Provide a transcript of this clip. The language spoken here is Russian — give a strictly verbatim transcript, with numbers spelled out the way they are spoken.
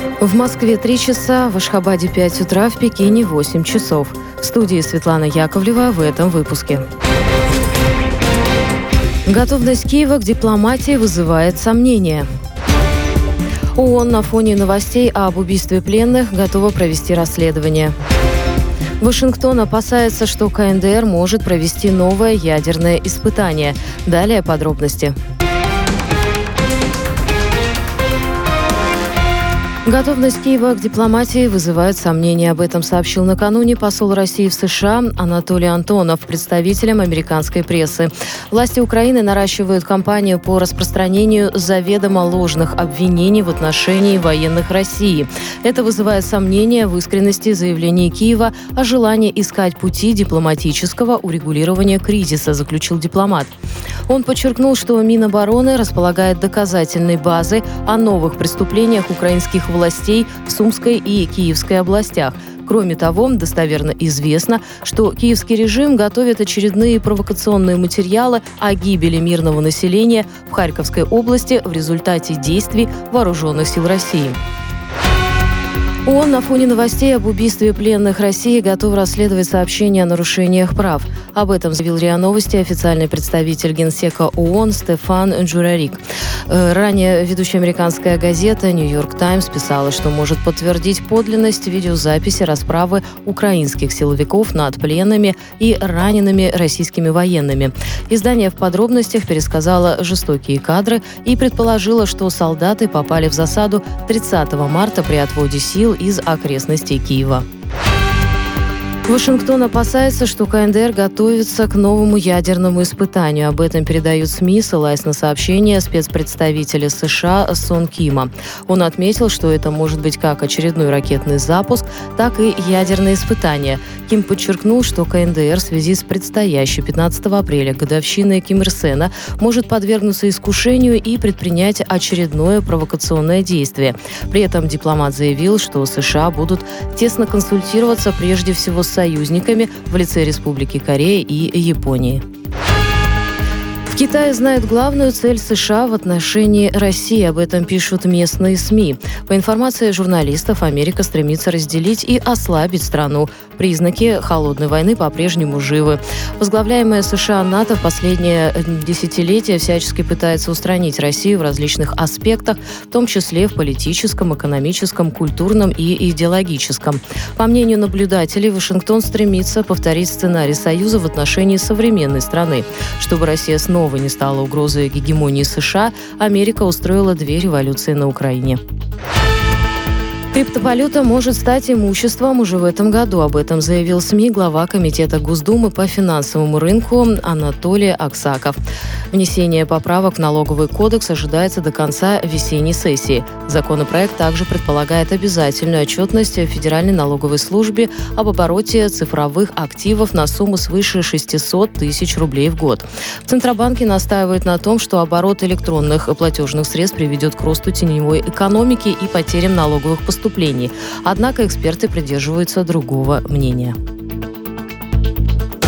В Москве три часа, в Ашхабаде пять утра, в Пекине восемь часов. В студии Светлана Яковлева в этом выпуске. Готовность Киева к дипломатии вызывает сомнения. ООН на фоне новостей об убийстве пленных готова провести расследование. Вашингтон опасается, что КНДР может провести новое ядерное испытание. Далее подробности. Готовность Киева к дипломатии вызывает сомнения. Об этом сообщил накануне посол России в США Анатолий Антонов представителям американской прессы. Власти Украины наращивают кампанию по распространению заведомо ложных обвинений в отношении военных России. Это вызывает сомнения в искренности заявлений Киева о желании искать пути дипломатического урегулирования кризиса, заключил дипломат. Он подчеркнул, что Минобороны располагает доказательной базой о новых преступлениях украинских властей властей в Сумской и Киевской областях. Кроме того, достоверно известно, что киевский режим готовит очередные провокационные материалы о гибели мирного населения в Харьковской области в результате действий вооруженных сил России. ООН на фоне новостей об убийстве пленных России готов расследовать сообщения о нарушениях прав. Об этом заявил РИА Новости официальный представитель Генсека ООН Стефан Джурарик. Ранее ведущая американская газета «Нью-Йорк Таймс» писала, что может подтвердить подлинность видеозаписи расправы украинских силовиков над пленными и ранеными российскими военными. Издание в подробностях пересказало жестокие кадры и предположило, что солдаты попали в засаду тридцатого марта при отводе сил из окрестностей Киева. Вашингтон опасается, что КНДР готовится к новому ядерному испытанию. Об этом передают СМИ, ссылаясь на сообщение спецпредставителя США Сон Кима. Он отметил, что это может быть как очередной ракетный запуск, так и ядерное испытание. Ким подчеркнул, что КНДР в связи с предстоящей пятнадцатого апреля годовщиной Ким Ир Сена может подвергнуться искушению и предпринять очередное провокационное действие. При этом дипломат заявил, что США будут тесно консультироваться прежде всего с союзниками в лице Республики Корея и Японии. Китай знает главную цель США в отношении России. Об этом пишут местные СМИ. По информации журналистов, Америка стремится разделить и ослабить страну. Признаки холодной войны по-прежнему живы. Возглавляемая США НАТО в последнее десятилетие всячески пытается устранить Россию в различных аспектах, в том числе в политическом, экономическом, культурном и идеологическом. По мнению наблюдателей, Вашингтон стремится повторить сценарий Союза в отношении современной страны. Чтобы Россия снова не стала угрозой гегемонии США, Америка устроила две революции на Украине. Криптовалюта может стать имуществом уже в этом году. Об этом заявил СМИ глава Комитета Госдумы по финансовому рынку Анатолий Аксаков. Внесение поправок в налоговый кодекс ожидается до конца весенней сессии. Законопроект также предполагает обязательную отчетность Федеральной налоговой службе об обороте цифровых активов на сумму свыше шестьсот тысяч рублей в год. В Центробанке настаивают на том, что оборот электронных платежных средств приведет к росту теневой экономики и потерям налоговых поступлений. Однако эксперты придерживаются другого мнения.